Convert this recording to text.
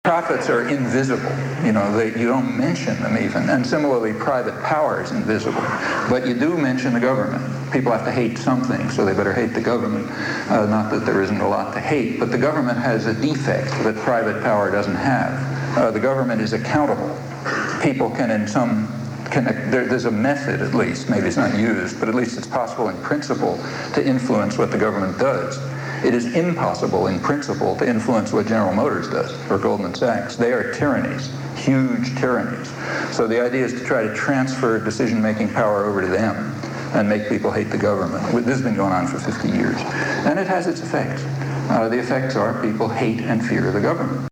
Profits are invisible. You know, you don't mention them even. And similarly, private power is invisible. But you do mention the government. People have to hate something, so they better hate the government. Not that there isn't a lot to hate, but the government has a defect that private power doesn't have. The government is accountable. People can there's a method, at least, maybe it's not used, but at least it's possible in principle to influence what the government does. It is impossible in principle to influence what General Motors does or Goldman Sachs. They are tyrannies, huge tyrannies. So the idea is to try to transfer decision-making power over to them and make people hate the government. This has been going on for 50 years. And it has its effects. The effects are people hate and fear the government.